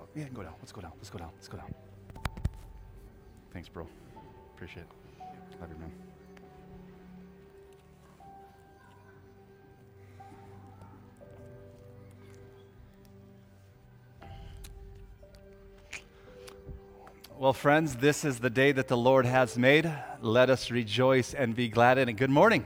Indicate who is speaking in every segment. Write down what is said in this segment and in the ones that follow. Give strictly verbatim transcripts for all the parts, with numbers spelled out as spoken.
Speaker 1: Yeah, go down. Let's go down. Let's go down. Let's go down. Thanks, bro. Appreciate it. Love you, man. Well, friends, this is the day that the Lord has made. Let us rejoice and be glad in it. Good morning.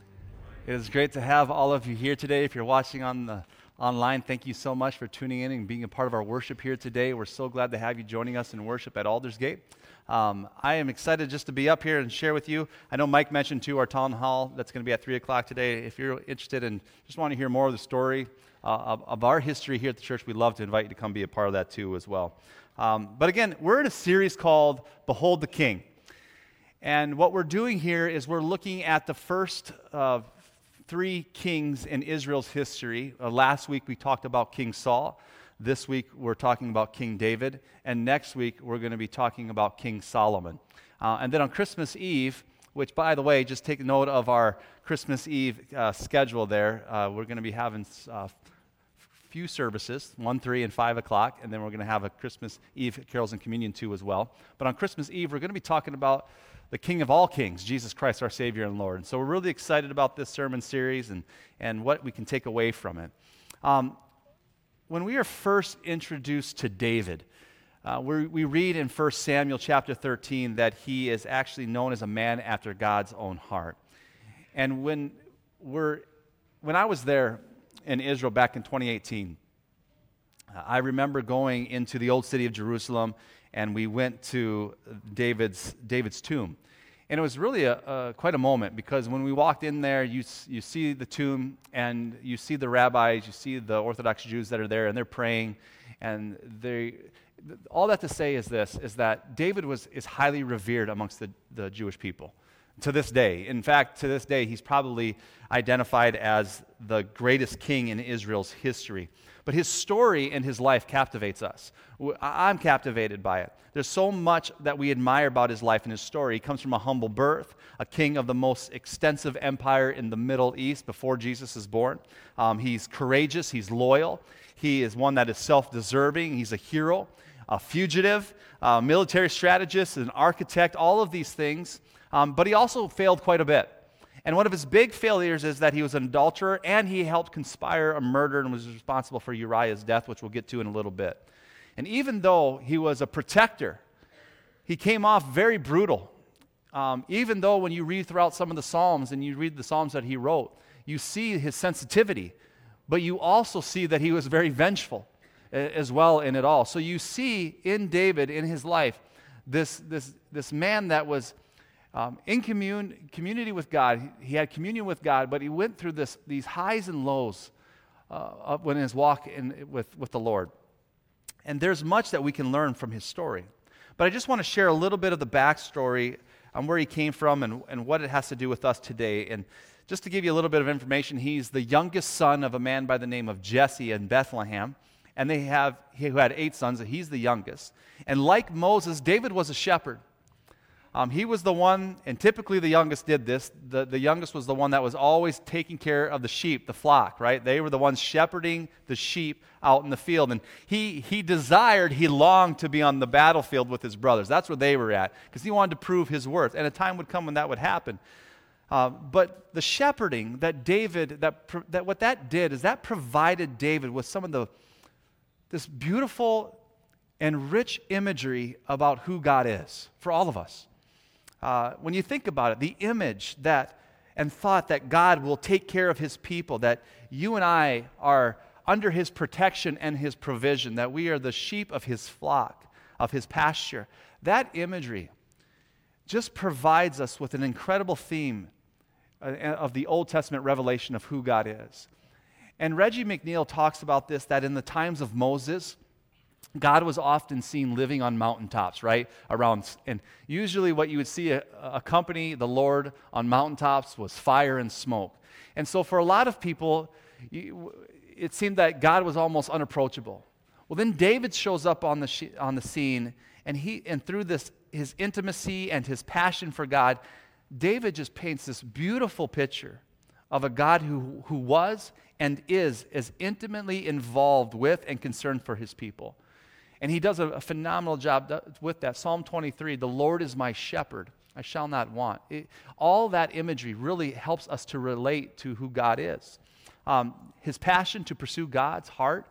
Speaker 1: It is great to have all of you here today. If you're watching on the online, thank you so much for tuning in and being a part of our worship here today. We're so glad to have you joining us in worship at Aldersgate. Um, I am excited just to be up here and share with you. I know Mike mentioned too our town hall that's going to be at three o'clock today. If you're interested and just want to hear more of the story uh, of, of our history here at the church, we'd love to invite you to come be a part of that too as well. Um, but again, we're in a series called Behold the King. And what we're doing here is we're looking at the first uh, three kings in Israel's history. Uh, last week we talked about King Saul. This week we're talking about King David. And next week we're going to be talking about King Solomon. Uh, and then on Christmas Eve, which by the way, just take note of our Christmas Eve uh, schedule there. Uh, we're going to be having uh, few services, one, three, and five o'clock, and then we're going to have a Christmas Eve carols and communion too as well. But on Christmas Eve, we're going to be talking about the King of all kings, Jesus Christ, our Savior and Lord. And so we're really excited about this sermon series and, and what we can take away from it. Um, when we are first introduced to David, uh, we we read in First Samuel chapter thirteen that he is actually known as a man after God's own heart. And when we're when I was there in Israel back in twenty eighteen, uh, I remember going into the old city of Jerusalem, and we went to David's David's tomb. And it was really a, a quite a moment, because when we walked in there, you you see the tomb, and you see the rabbis, you see the Orthodox Jews that are there, and they're praying, and they all that to say is this, is that David was is highly revered amongst the, the Jewish people. To this day. In fact, to this day, he's probably identified as the greatest king in Israel's history. But his story and his life captivates us. I'm captivated by it. There's so much that we admire about his life and his story. He comes from a humble birth, a king of the most extensive empire in the Middle East before Jesus is born. Um, he's courageous. He's loyal. He is one that is self-deserving. He's a hero, a fugitive, a military strategist, an architect, all of these things. Um, but he also failed quite a bit. And one of his big failures is that he was an adulterer, and he helped conspire a murder and was responsible for Uriah's death, which we'll get to in a little bit. And even though he was a protector, he came off very brutal. Um, even though when you read throughout some of the Psalms and you read the Psalms that he wrote, you see his sensitivity, but you also see that he was very vengeful as well in it all. So you see in David, in his life, this, this, this man that was Um, in commune, community with God. He, he had communion with God, but he went through this, these highs and lows uh, when his walk in, with, with the Lord. And there's much that we can learn from his story. But I just want to share a little bit of the backstory on where he came from and, and what it has to do with us today. And just to give you a little bit of information, he's the youngest son of a man by the name of Jesse in Bethlehem. And they have, he who had eight sons, and he's the youngest. And like Moses, David was a shepherd. Um, he was the one, and typically the youngest did this, the, the youngest was the one that was always taking care of the sheep, the flock, right? They were the ones shepherding the sheep out in the field. And he, he desired, he longed to be on the battlefield with his brothers. That's where they were at, because he wanted to prove his worth. And a time would come when that would happen. Uh, but the shepherding that David, that, that what that did is that provided David with some of the, this beautiful and rich imagery about who God is for all of us. Uh, when you think about it, the image that and thought that God will take care of his people, that you and I are under his protection and his provision, that we are the sheep of his flock, of his pasture, that imagery just provides us with an incredible theme uh, of the Old Testament revelation of who God is. And Reggie McNeil talks about this, that in the times of Moses, God was often seen living on mountaintops, right? Around, and usually what you would see accompany the Lord on mountaintops was fire and smoke. And so for a lot of people, it seemed that God was almost unapproachable. Well, then David shows up on the on the scene, and he and through this his intimacy and his passion for God, David just paints this beautiful picture of a God who who was and is as intimately involved with and concerned for his people. And he does a, a phenomenal job th- with that. Psalm twenty-three, the Lord is my shepherd, I shall not want. It, all that imagery really helps us to relate to who God is. Um, his passion to pursue God's heart,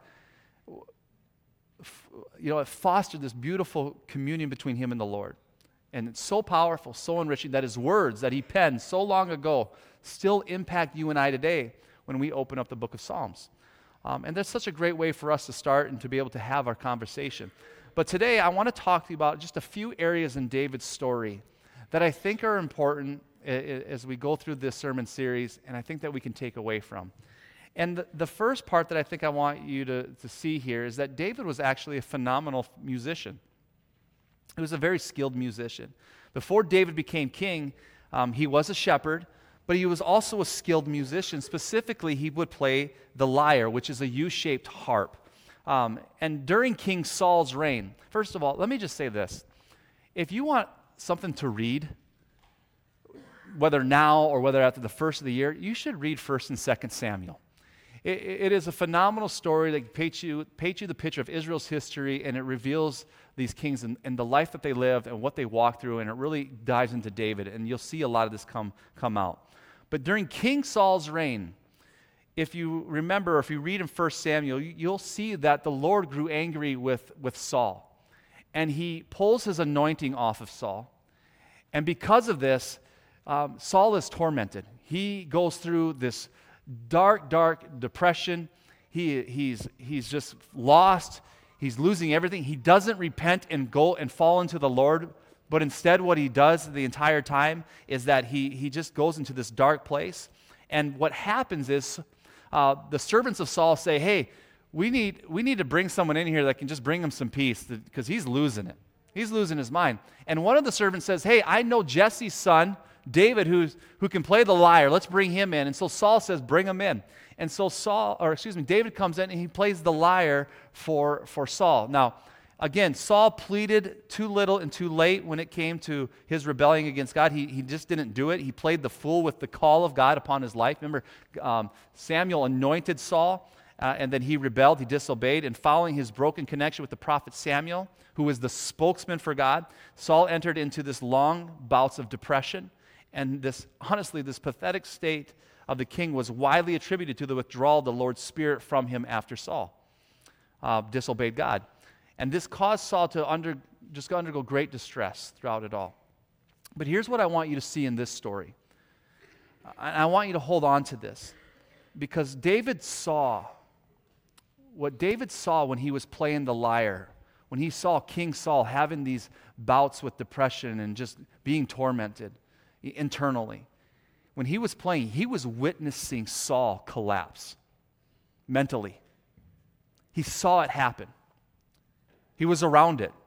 Speaker 1: f- you know, it fostered this beautiful communion between him and the Lord. And it's so powerful, so enriching that his words that he penned so long ago still impact you and I today when we open up the book of Psalms. Um, and that's such a great way for us to start and to be able to have our conversation. But today I want to talk to you about just a few areas in David's story that I think are important as we go through this sermon series, and I think that we can take away from. And the, the first part that I think I want you to, to see here is that David was actually a phenomenal musician. He was a very skilled musician. Before David became king, um, he was a shepherd, but he was also a skilled musician. Specifically, he would play the lyre, which is a U-shaped harp. Um, and during King Saul's reign, first of all, let me just say this. If you want something to read, whether now or whether after the first of the year, you should read First and Second Samuel. It, it is a phenomenal story that paints you, paints you the picture of Israel's history, and it reveals these kings and, and the life that they lived and what they walked through, and it really dives into David, and you'll see a lot of this come, come out. But during King Saul's reign, if you remember, if you read in First Samuel, you, you'll see that the Lord grew angry with, with Saul, and he pulls his anointing off of Saul. And because of this, um, Saul is tormented. He goes through this dark, dark depression. He, he's, he's just lost. He's losing everything. He doesn't repent and go and fall into the Lord, but instead what he does the entire time is that he, he just goes into this dark place. And what happens is uh, the servants of Saul say, hey, we need, we need to bring someone in here that can just bring him some peace because he's losing it. He's losing his mind. And one of the servants says, hey, I know Jesse's son, David, who's, who can play the lyre. Let's bring him in. And so Saul says, bring him in. And so Saul, or excuse me, David comes in and he plays the lyre for, for Saul. Now, again, Saul pleaded too little and too late when it came to his rebelling against God. He, he just didn't do it. He played the fool with the call of God upon his life. Remember, um, Samuel anointed Saul, uh, and then he rebelled, he disobeyed, and following his broken connection with the prophet Samuel, who was the spokesman for God, Saul entered into this long bouts of depression. And this, honestly, this pathetic state of the king was widely attributed to the withdrawal of the Lord's Spirit from him after Saul uh, disobeyed God. And this caused Saul to under, just undergo great distress throughout it all. But here's what I want you to see in this story. I, I want you to hold on to this, because David saw, what David saw when he was playing the lyre, when he saw King Saul having these bouts with depression and just being tormented internally. When he was playing, he was witnessing Saul collapse mentally. He saw it happen. He was around it.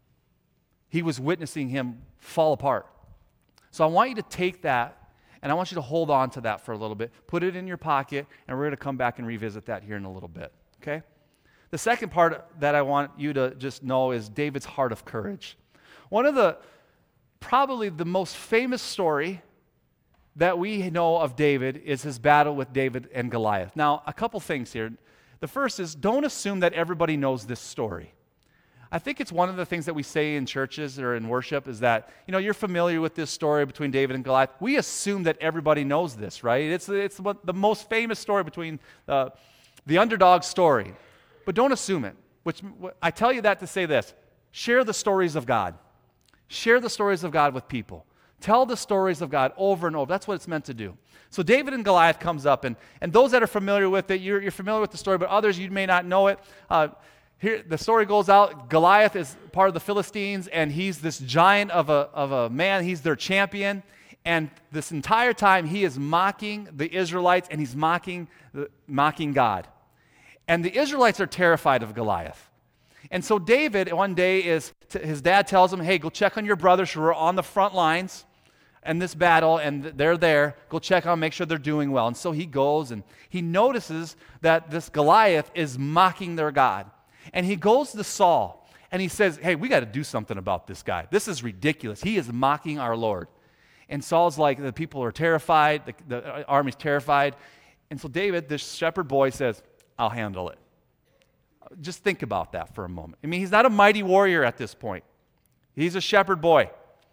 Speaker 1: He was witnessing him fall apart. So I want you to take that, and I want you to hold on to that for a little bit. Put it in your pocket, and we're going to come back and revisit that here in a little bit, okay? The second part that I want you to just know is David's heart of courage. One of the, probably the most famous story that we know of David is his battle with David and Goliath. Now, a couple things here. The first is, don't assume that everybody knows this story. I think it's one of the things that we say in churches or in worship is that, you know, you're familiar with this story between David and Goliath. We assume that everybody knows this, right? It's, it's what, the most famous story between uh, the underdog story. But don't assume it. Which I tell you that to say this. Share the stories of God. Share the stories of God with people. Tell the stories of God over and over. That's what it's meant to do. So David and Goliath comes up, and, and those that are familiar with it, you're, you're familiar with the story, but others, you may not know it. Uh, here, the story goes out, Goliath is part of the Philistines, and he's this giant of a, of a man. He's their champion, and this entire time he is mocking the Israelites, and he's mocking, mocking God. And the Israelites are terrified of Goliath. And so David, one day, is t- his dad tells him, hey, go check on your brothers who are on the front lines in this battle, and they're there. Go check on them, make sure they're doing well. And so he goes, and he notices that this Goliath is mocking their God. And he goes to Saul, and he says, hey, we got to do something about this guy. This is ridiculous. He is mocking our Lord. And Saul's like, the people are terrified, the, the army's terrified. And so David, this shepherd boy, says, I'll handle it. Just think about that for a moment. I mean, he's not a mighty warrior at this point. He's a shepherd boy.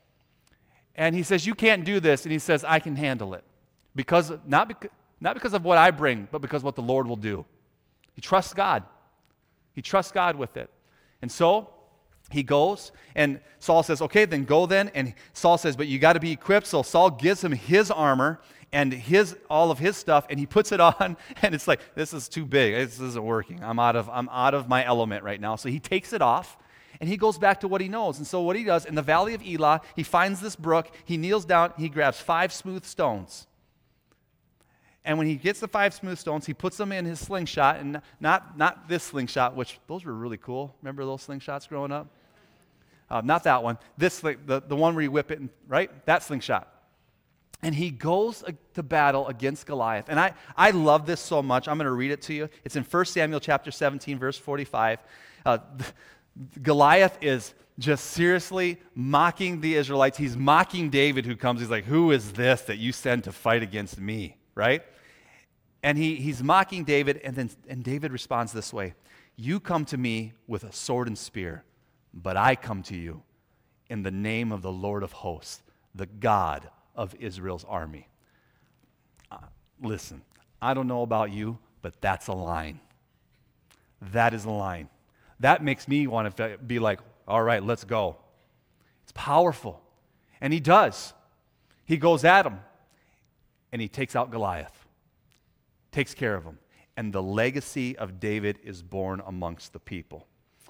Speaker 1: And he says, you can't do this. And he says, I can handle it. Because, not, because, not because of what I bring, but because of what the Lord will do. He trusts God. He trusts God with it. And so, he goes, and Saul says, okay, then go then. And Saul says, but you got to be equipped. So Saul gives him his armor and his all of his stuff, and he puts it on, and it's like, this is too big. This isn't working. I'm out of, I'm out of my element right now. So he takes it off. And he goes back to what he knows. And so what he does, in the valley of Elah, he finds this brook, he kneels down, he grabs five smooth stones. And when he gets the five smooth stones, he puts them in his slingshot, and not, not this slingshot, which those were really cool. Remember those slingshots growing up? Uh, not that one. This, the, the one where you whip it, and, right? That slingshot. And he goes to battle against Goliath. And I, I love this so much. I'm going to read it to you. It's in First Samuel chapter seventeen, verse forty-five. Uh, Goliath is just seriously mocking the Israelites. He's mocking David who comes. He's like, who is this that you send to fight against me, right? And he, he's mocking David, and then and David responds this way, you come to me with a sword and spear, but I come to you in the name of the Lord of hosts, the God of Israel's army. Uh, listen, I don't know about you, but that's a line. That is a line. That makes me want to be like, all right, let's go. It's powerful. And he does. He goes at him, and he takes out Goliath, takes care of him. And the legacy of David is born amongst the people.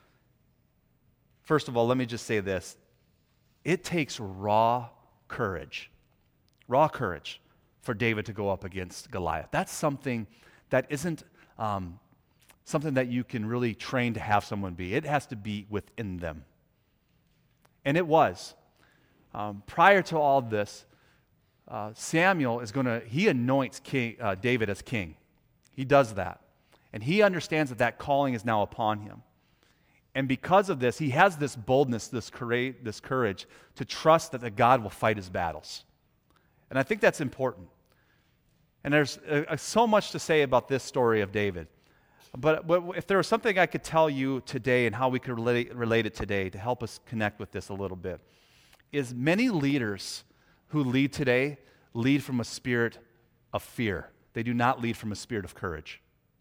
Speaker 1: First of all, let me just say this. It takes raw courage, raw courage for David to go up against Goliath. That's something that isn't um, something that you can really train to have someone be. It has to be within them. And it was. Um, prior to all this, uh, Samuel is going to, he anoints king, uh, David as king. He does that. And he understands that that calling is now upon him. And because of this, he has this boldness, this courage, this courage to trust that the God will fight his battles. And I think that's important. And there's uh, so much to say about this story of David. But, but if there was something I could tell you today and how we could relate, relate it today to help us connect with this a little bit, is many leaders who lead today lead from a spirit of fear. They do not lead from a spirit of courage.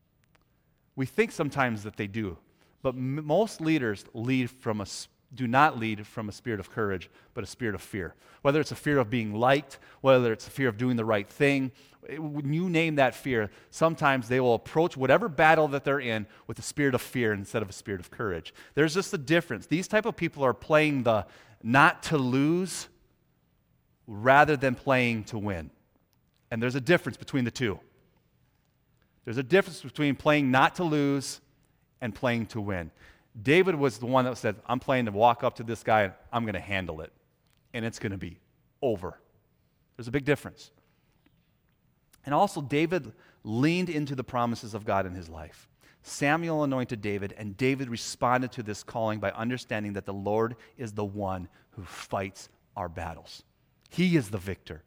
Speaker 1: We think sometimes that they do, but m- most leaders lead from a, do not lead from a spirit of courage, but a spirit of fear. Whether it's a fear of being liked, whether it's a fear of doing the right thing, it, when you name that fear, sometimes they will approach whatever battle that they're in with a spirit of fear instead of a spirit of courage. There's just a difference. These type of people are playing the not to lose rather than playing to win. And there's a difference between the two. There's a difference between playing not to lose and playing to win. David was the one that said, I'm playing to walk up to this guy and I'm going to handle it. And it's going to be over. There's a big difference. And also, David leaned into the promises of God in his life. Samuel anointed David, and David responded to this calling by understanding that the Lord is the one who fights our battles. He is the victor.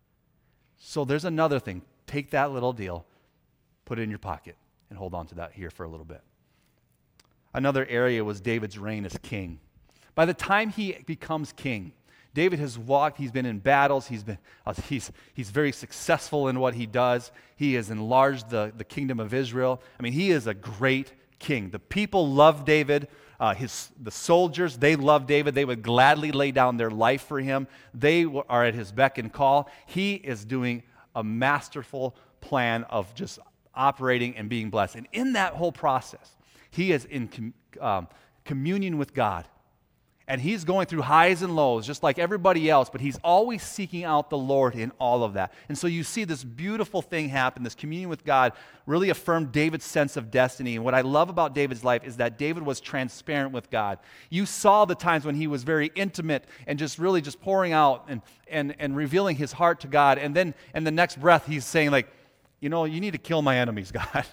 Speaker 1: So there's another thing. Take that little deal, put it in your pocket, and hold on to that here for a little bit. Another area was David's reign as king. By the time he becomes king, David has walked, he's been in battles, he's been uh, he's he's very successful in what he does. He has enlarged the, the kingdom of Israel. I mean, he is a great king. The people love David. Uh, his the soldiers, they love David. They would gladly lay down their life for him. They are at his beck and call. He is doing a masterful plan of just operating and being blessed. And in that whole process, he is in com- um, communion with God. And he's going through highs and lows, just like everybody else, but he's always seeking out the Lord in all of that. And so you see this beautiful thing happen, this communion with God really affirmed David's sense of destiny. And what I love about David's life is that David was transparent with God. You saw the times when he was very intimate and just really just pouring out and, and, and revealing his heart to God. And then in the next breath, he's saying like, you know, you need to kill my enemies, God.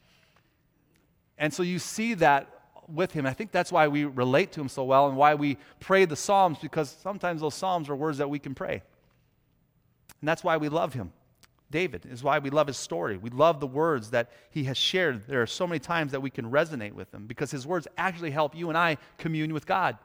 Speaker 1: And so you see that with him. I think that's why we relate to him so well and why we pray the Psalms, because sometimes those Psalms are words that we can pray. And that's why we love him. David, is why we love his story. We love the words that he has shared. There are so many times that we can resonate with them because his words actually help you and I commune with God.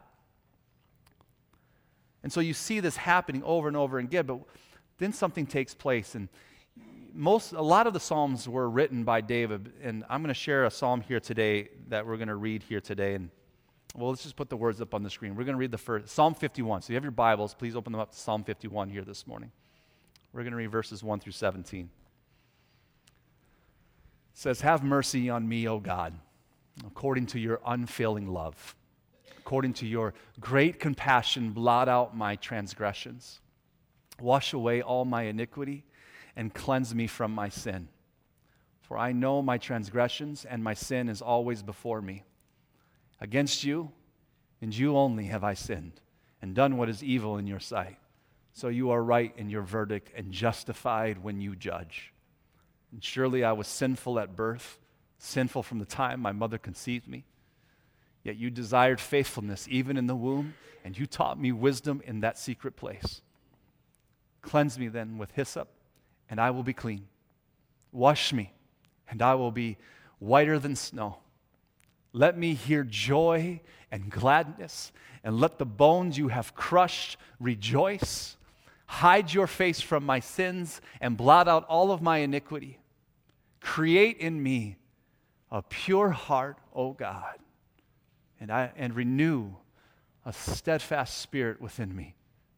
Speaker 1: And so you see this happening over and over again, but then something takes place. And most, a lot of the Psalms were written by David, and I'm going to share a Psalm here today that we're going to read here today. And well, let's just put the words up on the screen. We're going to read the first, Psalm fifty-one. So you have your Bibles, please open them up to Psalm fifty-one here this morning. We're going to read verses one through seventeen. It says, "Have mercy on me, O God, according to your unfailing love. According to your great compassion, blot out my transgressions. Wash away all my iniquity and cleanse me from my sin. For I know my transgressions, and my sin is always before me. Against you, and you only, have I sinned, and done what is evil in your sight. So you are right in your verdict, and justified when you judge. And surely I was sinful at birth, sinful from the time my mother conceived me. Yet you desired faithfulness even in the womb, and you taught me wisdom in that secret place. Cleanse me then with hyssop, and I will be clean. Wash me, and I will be whiter than snow. Let me hear joy and gladness, and let the bones you have crushed rejoice. Hide your face from my sins, and blot out all of my iniquity. Create in me a pure heart, O God, and, I, and renew a steadfast spirit within me.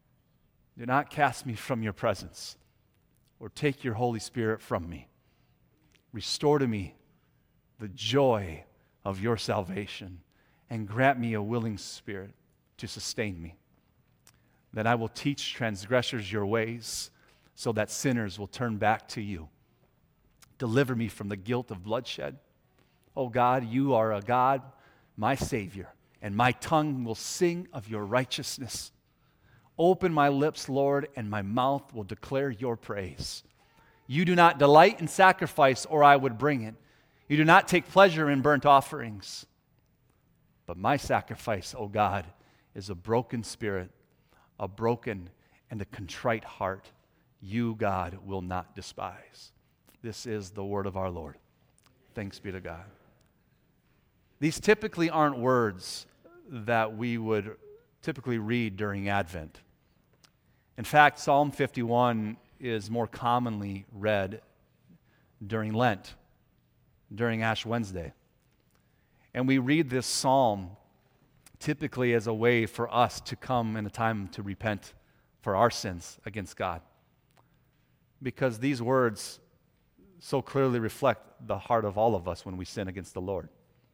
Speaker 1: Do not cast me from your presence, or take your Holy Spirit from me. Restore to me the joy of your salvation, and grant me a willing spirit to sustain me. Then I will teach transgressors your ways, so that sinners will turn back to you. Deliver me from the guilt of bloodshed. O God, you are a God, my Savior, and my tongue will sing of your righteousness. Open my lips, Lord, and my mouth will declare your praise. You do not delight in sacrifice, or I would bring it. You do not take pleasure in burnt offerings. But my sacrifice, O God, is a broken spirit, a broken and a contrite heart. You, God, will not despise. This is the word of our Lord. Thanks be to God. These typically aren't words that we would typically read during Advent. In fact, Psalm fifty-one is more commonly read during Lent, during Ash Wednesday. And we read this psalm typically as a way for us to come in a time to repent for our sins against God. Because these words so clearly reflect the heart of all of us when we sin against the Lord.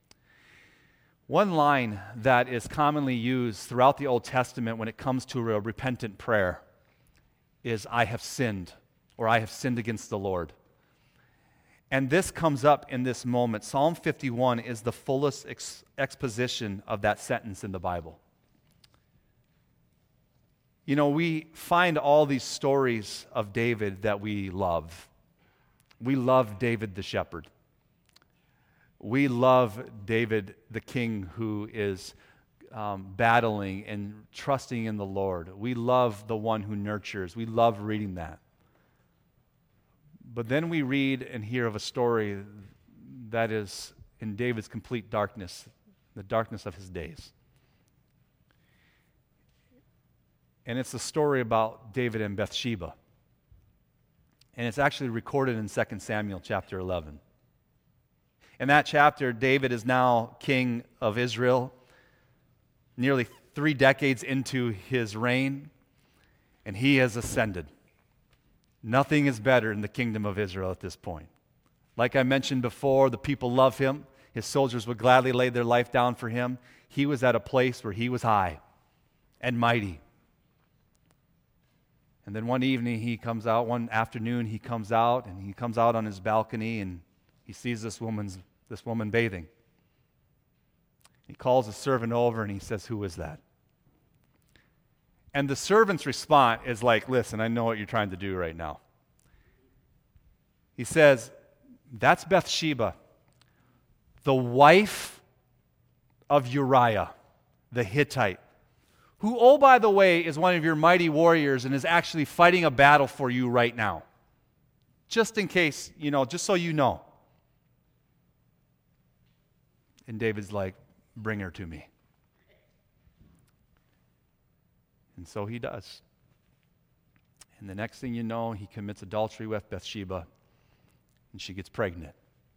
Speaker 1: One line that is commonly used throughout the Old Testament when it comes to a repentant prayer is, "I have sinned," or "I have sinned against the Lord." And this comes up in this moment. Psalm fifty-one is the fullest ex- exposition of that sentence in the Bible. You know, we find all these stories of David that we love. We love David the shepherd. We love David the king who is um, battling and trusting in the Lord. We love the one who nurtures. We love reading that. But then we read and hear of a story that is in David's complete darkness, the darkness of his days. And it's a story about David and Bathsheba. And it's actually recorded in Second Samuel chapter eleven. In that chapter, David is now king of Israel, nearly three decades into his reign, and he has ascended. Nothing is better in the kingdom of Israel at this point. Like I mentioned before, the people love him. His soldiers would gladly lay their life down for him. He was at a place where he was high and mighty. And then one evening he comes out, one afternoon he comes out, and he comes out on his balcony, and he sees this woman's this woman bathing. He calls a servant over and he says, "Who is that?" And the servant's response is like, "Listen, I know what you're trying to do right now." He says, "That's Bathsheba, the wife of Uriah, the Hittite, who, oh, by the way, is one of your mighty warriors and is actually fighting a battle for you right now." just in case, you know, just so you know. And David's like, bring her to me. And so he does. And the next thing you know, he commits adultery with Bathsheba, and she gets pregnant.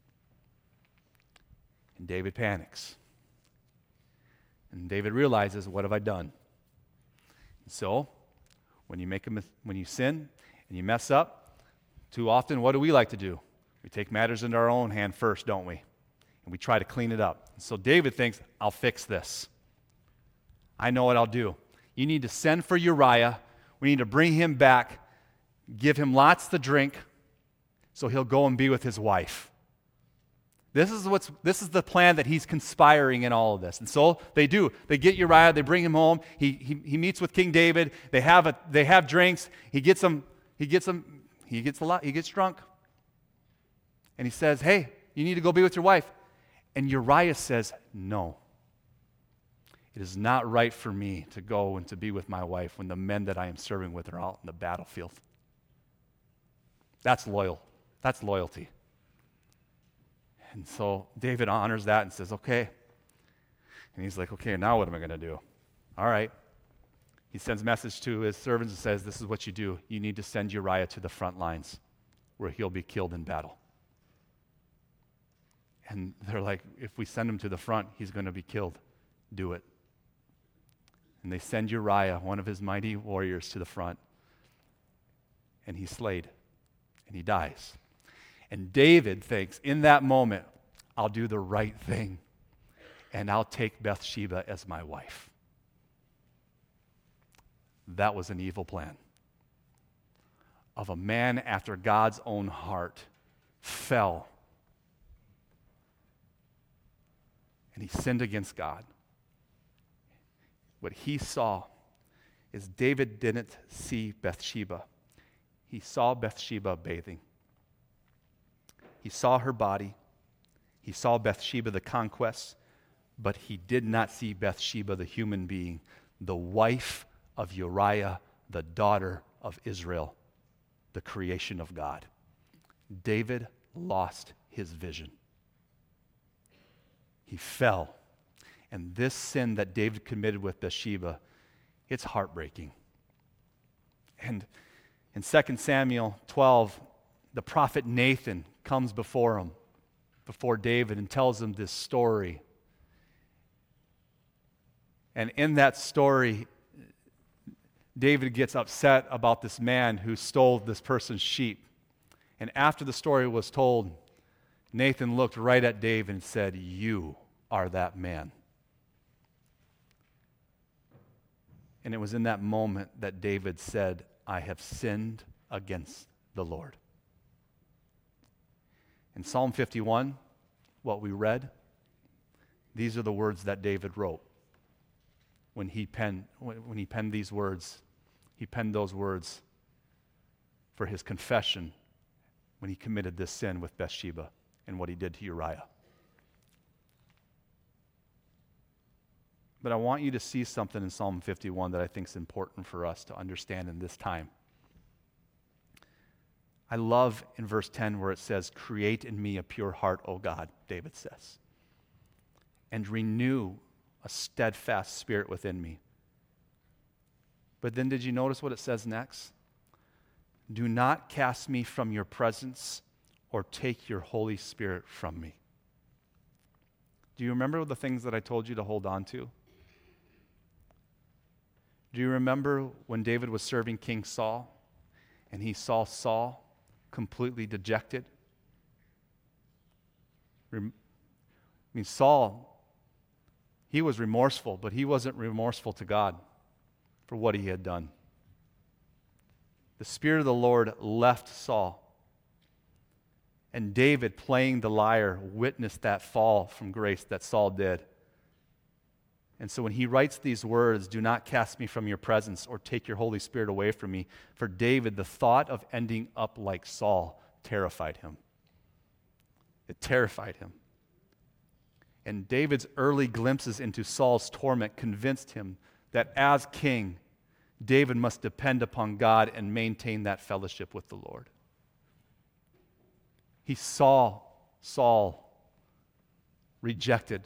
Speaker 1: And David panics. And David realizes, what have I done? And so, when you make a, when you sin and you mess up, too often, what do we like to do? We take matters into our own hand first, don't we? And we try to clean it up. So David thinks, I'll fix this. I know what I'll do. You need to send for Uriah. We need to bring him back, give him lots to drink, so he'll go and be with his wife. This is what's this is the plan that he's conspiring in all of this. And so they do. They get Uriah, they bring him home. He he, he meets with King David. They have a they have drinks. He gets them, he gets them, he gets a lot, he gets drunk. And he says, "Hey, you need to go be with your wife." And Uriah says, "No. It is not right for me to go and to be with my wife when the men that I am serving with are out in the battlefield." That's loyal. That's loyalty. And so David honors that and says, "Okay." And he's like, "Okay, now what am I going to do?" All right. He sends a message to his servants and says, "This is what you do. You need to send Uriah to the front lines where he'll be killed in battle." And they're like, "If we send him to the front, he's going to be killed. Do it." And they send Uriah, one of his mighty warriors, to the front. And he's slayed. And he dies. And David thinks, in that moment, I'll do the right thing. And I'll take Bathsheba as my wife. That was an evil plan. Of a man after God's own heart fell. And he sinned against God. What he saw is David didn't see Bathsheba. He saw Bathsheba bathing. He saw her body. He saw Bathsheba the conquest, but he did not see Bathsheba the human being, the wife of Uriah, the daughter of Israel, the creation of God. David lost his vision. He fell. And this sin that David committed with Bathsheba, it's heartbreaking. And in Second Samuel twelve, the prophet Nathan comes before him, before David, and tells him this story. And in that story, David gets upset about this man who stole this person's sheep. And after the story was told, Nathan looked right at David and said, "You are that man." And it was in that moment that David said, "I have sinned against the Lord." In Psalm fifty-one, what we read, these are the words that David wrote. When he penned, when he penned these words, he penned those words for his confession when he committed this sin with Bathsheba and what he did to Uriah. But I want you to see something in Psalm fifty-one that I think is important for us to understand in this time. I love in verse ten where it says, "Create in me a pure heart, O God," David says, "and renew a steadfast spirit within me." But then did you notice what it says next? "Do not cast me from your presence or take your Holy Spirit from me." Do you remember the things that I told you to hold on to? Do you remember when David was serving King Saul and he saw Saul completely dejected? Rem- I mean, Saul, he was remorseful, but he wasn't remorseful to God for what he had done. The Spirit of the Lord left Saul. And David, playing the lyre, witnessed that fall from grace that Saul did. And so when he writes these words, "Do not cast me from your presence or take your Holy Spirit away from me," for David, the thought of ending up like Saul terrified him. It terrified him. And David's early glimpses into Saul's torment convinced him that as king, David must depend upon God and maintain that fellowship with the Lord. He saw Saul rejected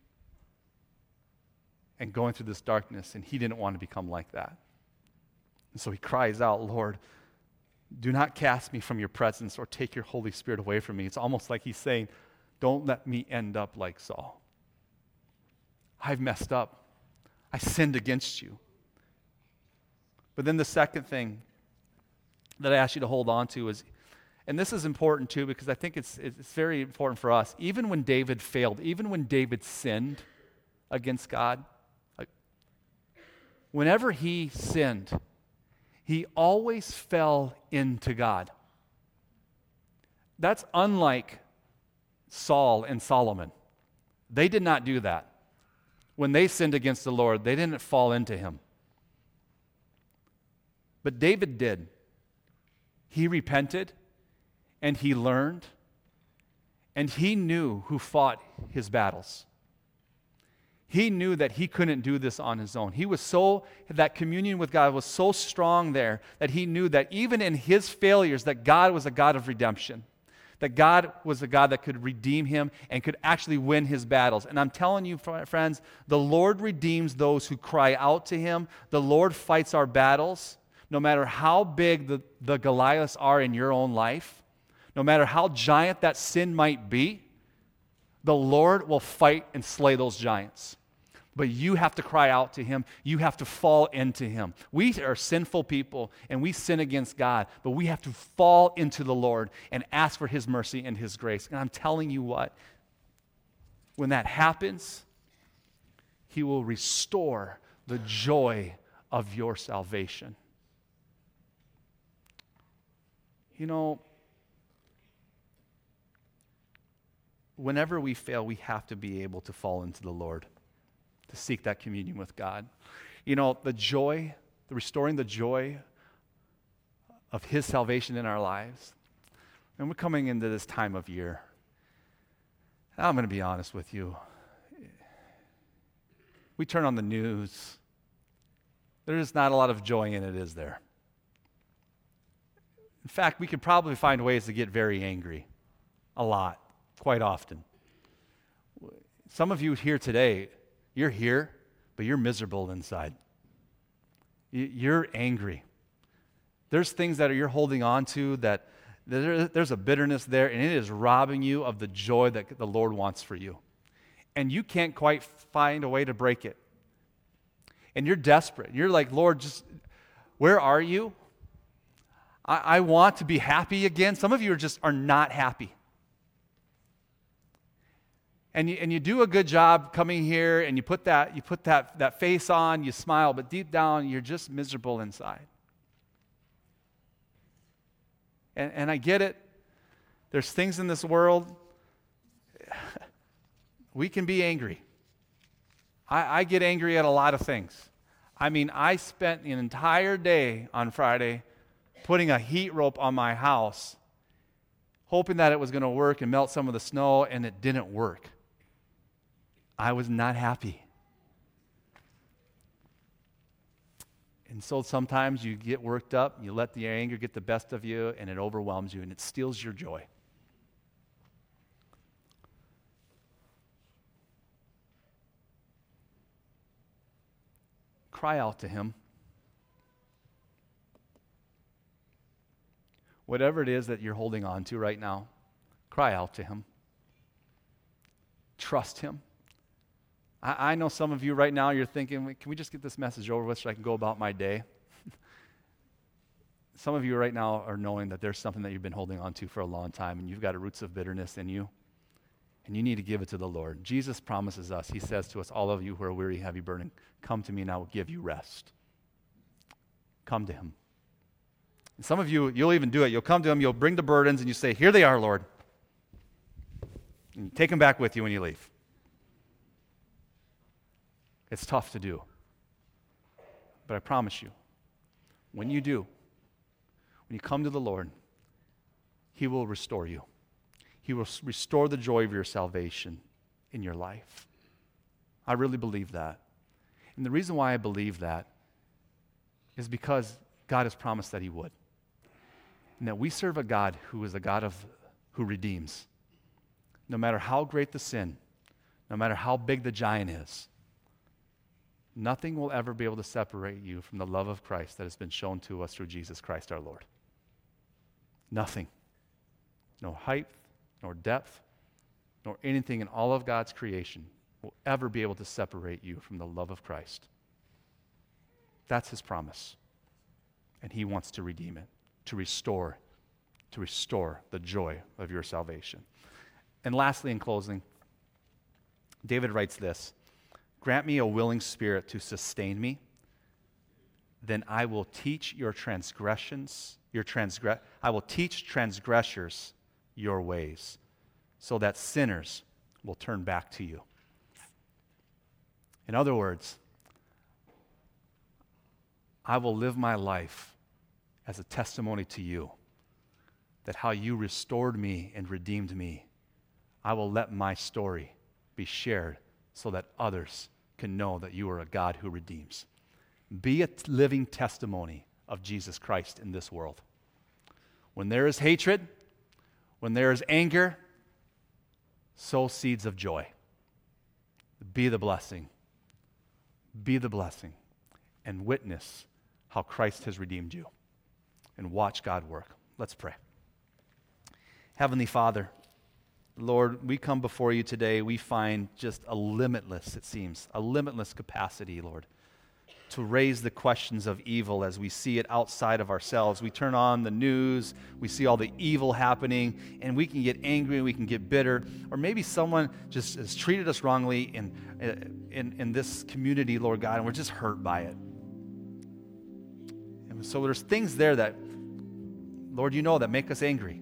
Speaker 1: and going through this darkness, and he didn't want to become like that. And so he cries out, Lord, do not cast me from your presence or take your Holy Spirit away from me. It's almost like he's saying, don't let me end up like Saul. I've messed up. I sinned against you. But then the second thing that I ask you to hold on to is, and this is important too, because I think it's, it's very important for us, even when David failed, even when David sinned against God, like, whenever he sinned, he always fell into God. That's unlike Saul and Solomon. They did not do that. When they sinned against the Lord, they didn't fall into him. But David did. He repented, and he learned, and he knew who fought his battles. He knew that he couldn't do this on his own. He was so, that communion with God was so strong there that he knew that even in his failures, that God was a God of redemption. That God was a God that could redeem him and could actually win his battles. And I'm telling you, friends, the Lord redeems those who cry out to him. The Lord fights our battles, no matter how big the, the Goliaths are in your own life, no matter how giant that sin might be, the Lord will fight and slay those giants. But you have to cry out to him. You have to fall into him. We are sinful people, and we sin against God, but we have to fall into the Lord and ask for his mercy and his grace. And I'm telling you what, when that happens, he will restore the joy of your salvation. You know, whenever we fail, we have to be able to fall into the Lord, to seek that communion with God. You know, the joy, the restoring the joy of his salvation in our lives. And we're coming into this time of year. I'm going to be honest with you. We turn on the news. There's not a lot of joy in it, is there? In fact, we could probably find ways to get very angry. A lot. Quite often. Some of you here today, you're here, but you're miserable inside. You're angry. There's things that you're holding on to that there's a bitterness there, and it is robbing you of the joy that the Lord wants for you. And you can't quite find a way to break it. And you're desperate. You're like, Lord, just where are you? I, I want to be happy again. Some of you are just are not happy. And you, and you do a good job coming here, and you put that you put that, that face on, you smile, but deep down, you're just miserable inside. And, and I get it. There's things in this world, we can be angry. I, I get angry at a lot of things. I mean, I spent an entire day on Friday putting a heat rope on my house, hoping that it was going to work and melt some of the snow, and it didn't work. I was not happy. And so sometimes you get worked up, you let the anger get the best of you, and it overwhelms you, and it steals your joy. Cry out to him. Whatever it is that you're holding on to right now, cry out to him. Trust him. I, I know some of you right now, you're thinking, can we just get this message over with so I can go about my day? Some of you right now are knowing that there's something that you've been holding on to for a long time, and you've got roots of bitterness in you, and you need to give it to the Lord. Jesus promises us, he says to us, all of you who are weary, heavy burden, come to me and I will give you rest. Come to him. And some of you, you'll even do it. You'll come to him, you'll bring the burdens, and you say, here they are, Lord. And you take them back with you when you leave. It's tough to do. But I promise you, when you do, when you come to the Lord, he will restore you. He will restore the joy of your salvation in your life. I really believe that. And the reason why I believe that is because God has promised that he would. And that we serve a God who is a God of who redeems. No matter how great the sin, no matter how big the giant is, nothing will ever be able to separate you from the love of Christ that has been shown to us through Jesus Christ our Lord. Nothing. No height, nor depth, nor anything in all of God's creation will ever be able to separate you from the love of Christ. That's his promise. And he wants to redeem it, to restore, to restore the joy of your salvation. And lastly, in closing, David writes this: grant me a willing spirit to sustain me, then I will teach your transgressions, your transgress I will teach transgressors your ways, so that sinners will turn back to you. In other words, I will live my life as a testimony to you that how you restored me and redeemed me. I will let my story be shared so that others can know that you are a God who redeems. Be a t- living testimony of Jesus Christ in this world. When there is hatred, when there is anger, sow seeds of joy. Be the blessing. Be the blessing. And witness how Christ has redeemed you. And watch God work. Let's pray. Heavenly Father, Lord, we come before you today. We find just a limitless, it seems, a limitless capacity, Lord, to raise the questions of evil as we see it outside of ourselves. We turn on the news, we see all the evil happening, and we can get angry and we can get bitter. Or maybe someone just has treated us wrongly in, in, in this community, Lord God, and we're just hurt by it. And so there's things there that, Lord, you know, that make us angry.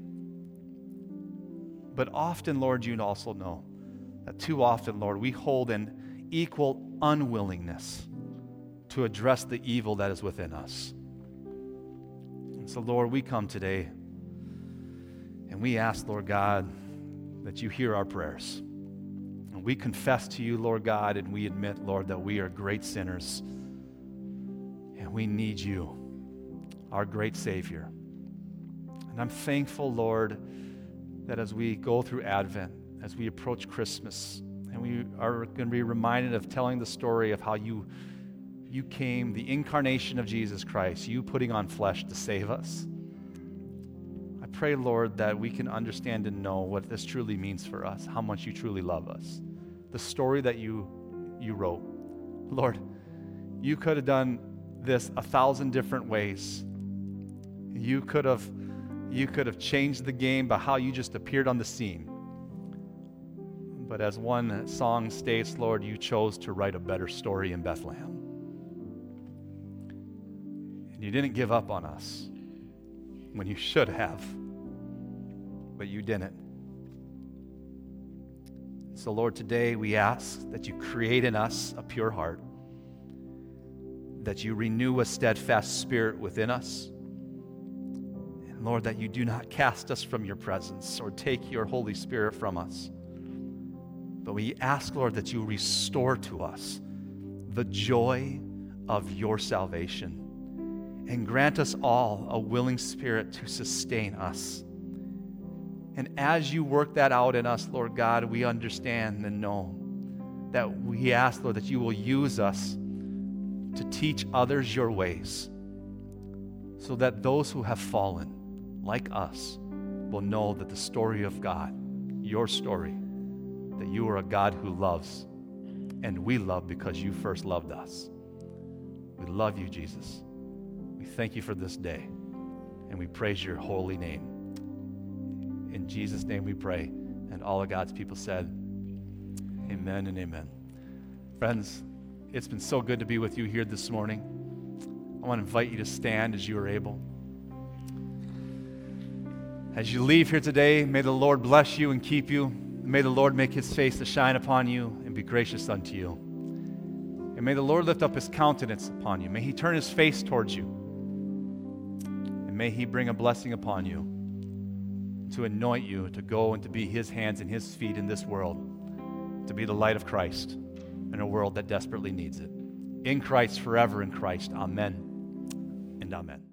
Speaker 1: But often, Lord, you also know that too often, Lord, we hold an equal unwillingness to address the evil that is within us. And so, Lord, we come today and we ask, Lord God, that you hear our prayers. And we confess to you, Lord God, and we admit, Lord, that we are great sinners and we need you, our great Savior. And I'm thankful, Lord, that as we go through Advent, as we approach Christmas, and we are going to be reminded of telling the story of how you You came, the incarnation of Jesus Christ, you putting on flesh to save us. I pray, Lord, that we can understand and know what this truly means for us, how much you truly love us. The story that you, you wrote. Lord, you could have done this a thousand different ways. You could have, you could have changed the game by how you just appeared on the scene. But as one song states, Lord, you chose to write a better story in Bethlehem. And you didn't give up on us when you should have, but you didn't. So, Lord, today we ask that you create in us a pure heart, that you renew a steadfast spirit within us, and Lord, that you do not cast us from your presence or take your Holy Spirit from us. But we ask, Lord, that you restore to us the joy of your salvation. And grant us all a willing spirit to sustain us. And as you work that out in us, Lord God, we understand and know that we ask, Lord, that you will use us to teach others your ways, so that those who have fallen, like us, will know that the story of God, your story, that you are a God who loves, and we love because you first loved us. We love you, Jesus. We thank you for this day, and we praise your holy name. In Jesus' name we pray, and all of God's people said, amen and amen. Friends, it's been so good to be with you here this morning. I want to invite you to stand as you are able. As you leave here today, may the Lord bless you and keep you. May the Lord make his face to shine upon you and be gracious unto you. And may the Lord lift up his countenance upon you. May he turn his face towards you. May he bring a blessing upon you to anoint you to go and to be his hands and his feet in this world, to be the light of Christ in a world that desperately needs it. In Christ, forever in Christ. Amen and amen.